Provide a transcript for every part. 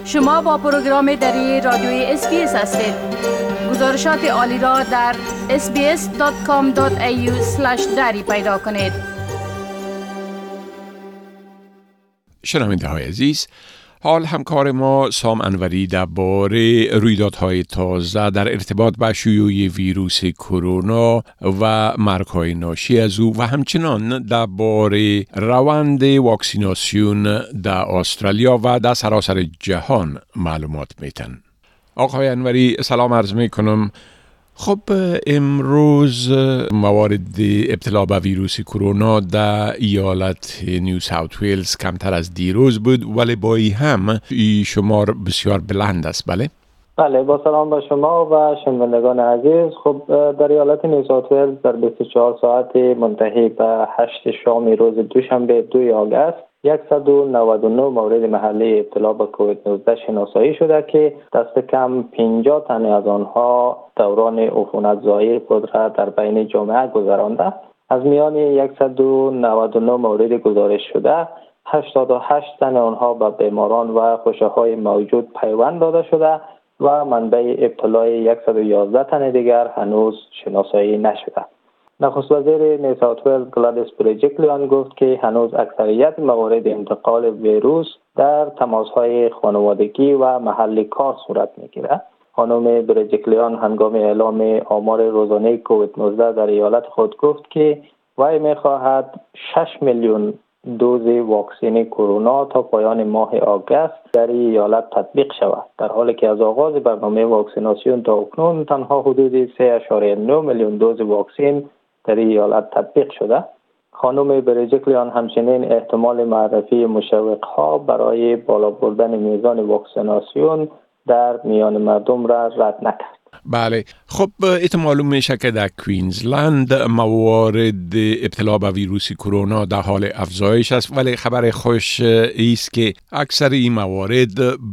شما با پروگرام دری رادیوی اسپیس هستید. گزارشات عالی را در sbs.com.au/dari پیدا کنید. شنونده های عزیز، حال همکار ما سام انوری درباره رویدادهای تازه در ارتباط با شیوع ویروس کرونا و مرگ‌های ناشی از او و همچنان درباره روند واکسیناسیون در استرالیا و در سراسر جهان معلومات میتن. آقای انوری سلام عرض میکنم. خب امروز موارد ابتلا به ویروس کرونا در ایالت نیو ساوت ویلز کمتر از دیروز بود، ولی با این هم این شمار بسیار بلند است. بله، با سلام به شما و شنوندگان عزیز. خب در ایالت نیو ساوت ویلز در 24 ساعت منتهی به 8 شام روز دوشنبه 2 آگوست 199 مورد محلی ابتلا به کووید 19 شناسایی شده که دست کم 50 تن از آنها دوران عفونت‌زایی خود را در بین جامعه گذرانده. از میان 199 مورد گزارش شده 88 تن آنها به بیماران و خوشه‌های موجود پیوند داده شده و منبع ابتلای 111 تن دیگر هنوز شناسایی نشده. نخست وزیر نیو ساوت ویلز گلادیس برجیکلیان گفت که هنوز اکثریت موارد انتقال ویروس در تماس‌های خانوادگی و محل کار صورت می‌گیرد. خانم برجیکلیان هنگام اعلام آمار روزانه کووید 19 در ایالت خود گفت که وی می‌خواهد 6 میلیون دوز واکسن کرونا تا پایان ماه آگوست در ایالت تطبیق شود، در حالی که از آغاز برنامه واکسیناسیون تا اکنون تنها حدود 3.9 میلیون دوز واکسن در ایالت تطبیق شده. خانم برجیکلیان همچنین احتمال معرفی مشوق‌ها برای بالا بردن میزان واکسیناسیون در میان مردم را رد نکرد. بله، خب معلوم میشه که در کوینزلند موارد ابتلا به ویروس کرونا در حال افزایش است، ولی خبر خوش است که اکثر این موارد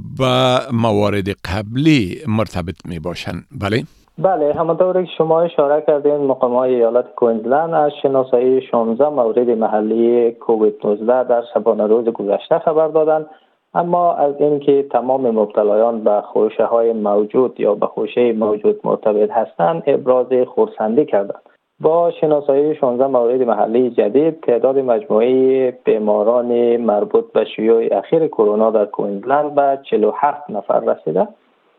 با موارد قبلی مرتبط می باشند. بله، همانطور که شما اشاره کردین، مقامات ایالت کوینزلند از شناسایی 16 مورد محلی کووید 19 در شبانه روز گذشته خبر دادند، اما از اینکه تمام مبتلایان به خوشه‌های موجود یا به خوشه موجود مرتبط هستند ابراز خرسندی کردند. با شناسایی 16 مورد محلی جدید تعداد مجموعی بیماران مربوط به شیوع اخیر کرونا در کوینزلند به 47 نفر رسیده.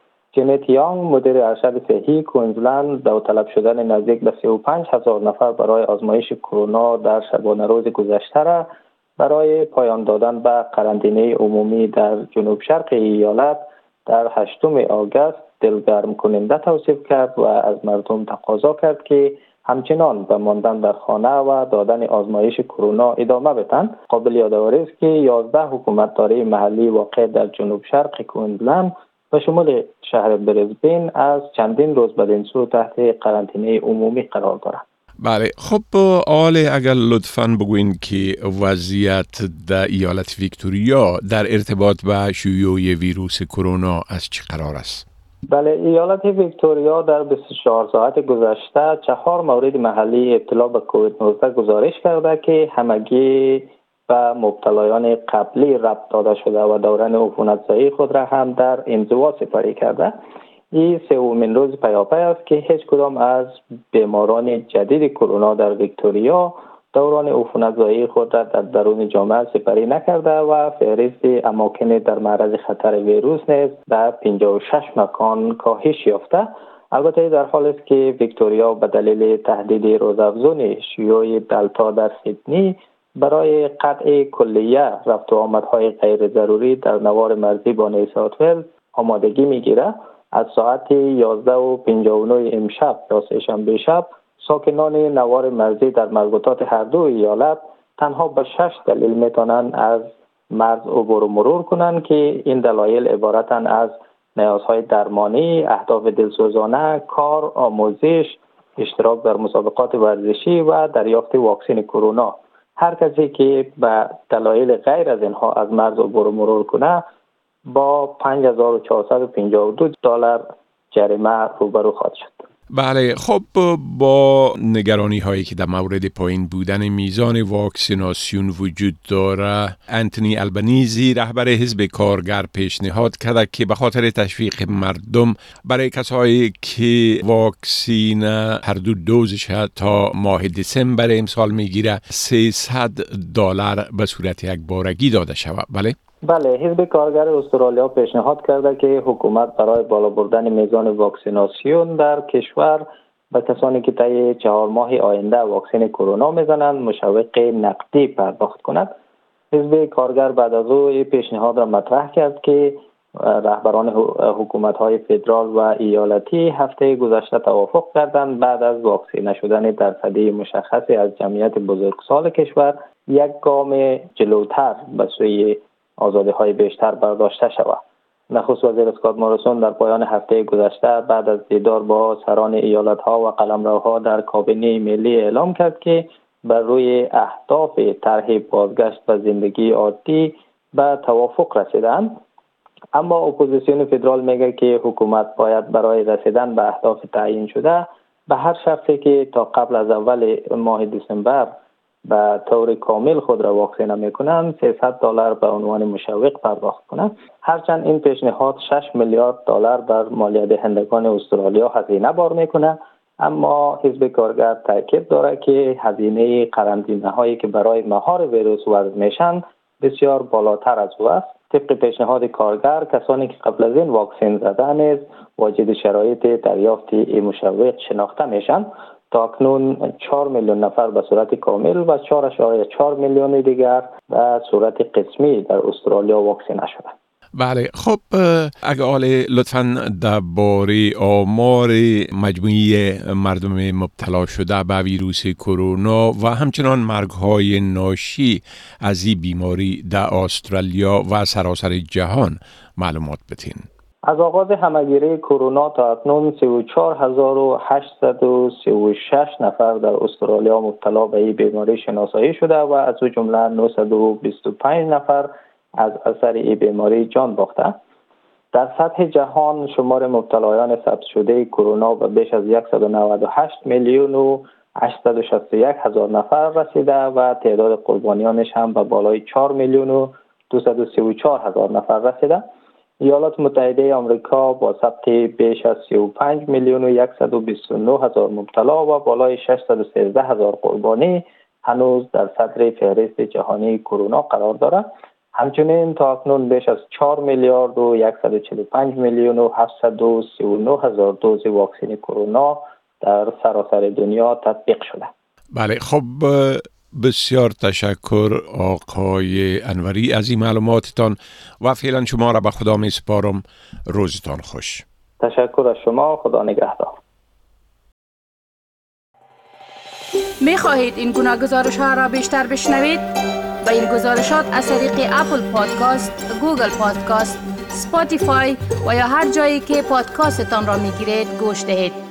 جنت یانگ مدیر ارشد صحی کوینزلند داوطلب شدن نزدیک به 35,000 نفر برای آزمایش کرونا در شبانه روز گذشته را برای پایان دادن به قرنطینه عمومی در جنوب شرق ایالت در 8 آگوست دلگرم کننده توصیف کرد و از مردم تقاضا کرد که همچنان به ماندن در خانه و دادن آزمایش کرونا ادامه بدهند. قابل یادآوری است که 11 حکومتداری محلی واقع در جنوب شرق کوینزلند و شمول شهر بریزبین از چندین روز بدین سو تحت قرنطینه عمومی قرار دارند. بله، خب آله اگر لطفاً بگوین که وضعیت در ایالت ویکتوریا در ارتباط با شیوع ویروس کرونا از چه قرار است؟ بله، ایالت ویکتوریا در 24 ساعت گذشته 4 مورد محلی ابتلا به کووید 19 گزارش کرده که همگی و مبتلایان قبلی ربط داده شده و دوران عفونت‌زایی خود را هم در انزوا سپری کرده. این سومین روز پیاپی است که هیچ کدام از بیماران جدید کرونا در ویکتوریا دوران عفونت‌زایی خود را در درون جامعه سپری نکرده و فهرست اماکن در معرض خطر ویروس نیز در 56 مکان کاهش یافته. البته در حالی است که ویکتوریا به دلیل تهدید روزافزون شیوع دلتا در سیدنی برای قطع کلیه رفت و آمدهای غیر ضروری در نوار مرزی با نیو ساوت ویلز آمادگی میگیرد، از ساعت 11:59 امشب یا سه‌شنبه شب ساکنان نوار مرزی در مربوطات هر دو ایالت تنها به 6 دلیل میتونن از مرز عبور و مرور کنند که این دلایل عبارتند از نیازهای درمانی، اهداف دلسوزانه، کار، آموزش، اشتراک در مسابقات ورزشی و دریافت واکسن کرونا. هر کسی که به دلایل غیر از اینها از مرز عبور و مرور کنه با $5,452 جریمه روبرو خواهد شد. بله، خب با نگرانی هایی که در مورد پایین بودن میزان واکسیناسیون وجود داره، انتونی البنیزی رهبر حزب کارگر پیشنهاد کرده که به خاطر تشویق مردم برای کسایی که واکسین هر دو دوزش تا ماه دسامبر امسال میگیره $300 به صورت یک بارگی داده شود. بله، حزب کارگر استرالیا پیشنهاد کرده که حکومت برای بالا بردن میزان واکسیناسیون در کشور به کسانی که طی 4 ماه آینده واکسن کرونا میزنند مشوق نقدی پرداخت کند. حزب کارگر بعد از او پیشنهاد را مطرح کرد که رهبران حکومت‌های فدرال و ایالتی هفته گذشته توافق کردند بعد از واکسینه شدن درصدی مشخصی از جمعیت بزرگسال کشور یک گام جلوتر به سوی آزادی‌های بیشتر برداشته شود. نخست وزیر اسکات موریسون در پایان هفته گذشته بعد از دیدار با سران ایالت‌ها و قلمروها در کابینه ملی اعلام کرد که بر روی اهداف طرح بازگشت به زندگی عادی به توافق رسیدند. اما اپوزیسیون فدرال میگه که حکومت باید برای رسیدن به اهداف تعیین شده به هر شخصی که تا قبل از اول ماه دسامبر به طور کامل خود را واکسینه میکنند $300 به عنوان مشوق پرداخت کنند. هرچند این پیشنهاد $6 میلیارد بر مالیه دهندگان استرالیا هزینه بار میکنه، اما حزب کارگر تاکید دارد که هزینه قرنطینه هایی که برای مهار ویروس وضع میشن بسیار بالاتر از او است. طبق پیشنهاد کارگر کسانی که قبل از این واکسن زده نیز واجد شرایط دریافت این مشوق شناخته میشن. تا اکنون 4 میلیون نفر به صورت کامل و 4.4 میلیون دیگر به صورت قسمی در استرالیا واکسینه شدند. بله، خب اگه لطفاً درباره آمار مجموعی مردم مبتلا شده به ویروس کرونا و همچنان مرگ‌های ناشی از این بیماری در استرالیا و سراسر جهان معلومات بدین. از آغاز همه‌گیری کرونا تا اکنون 34,836 نفر در استرالیا مبتلا به این بیماری شناسایی شده و از او جمله 925 نفر از اثر این بیماری جان باخته. در سطح جهان شمار مبتلایان ثبت شده کرونا به بیش از 198 میلیون و 861 هزار نفر رسیده و تعداد قربانیانش هم به بالای 4 میلیون و 234 هزار نفر رسیده. ایالات متحده آمریکا با ثبت بیش از 35 میلیون و 129 هزار مبتلا و بالای 613 هزار قربانی هنوز در صدر فهرست جهانی کرونا قرار دارد. همچنین تا اکنون بیش از 4 میلیارد و 145 میلیون و 739 هزار دوز واکسن کرونا در سراسر دنیا تطبیق شده. بله، خب بسیار تشکر آقای انوری از این معلوماتتان و فعلا شما را به خدا می سپارم. روزتان خوش. تشکر از شما. خدا نگهدار. می خواهید این گناه گزارش ها را بیشتر بشنوید؟ با این گزارشات از طریق اپل پادکاست، گوگل پادکاست، سپاتیفای و یا هر جایی که پادکاستتان را می گیرید گوش دهید.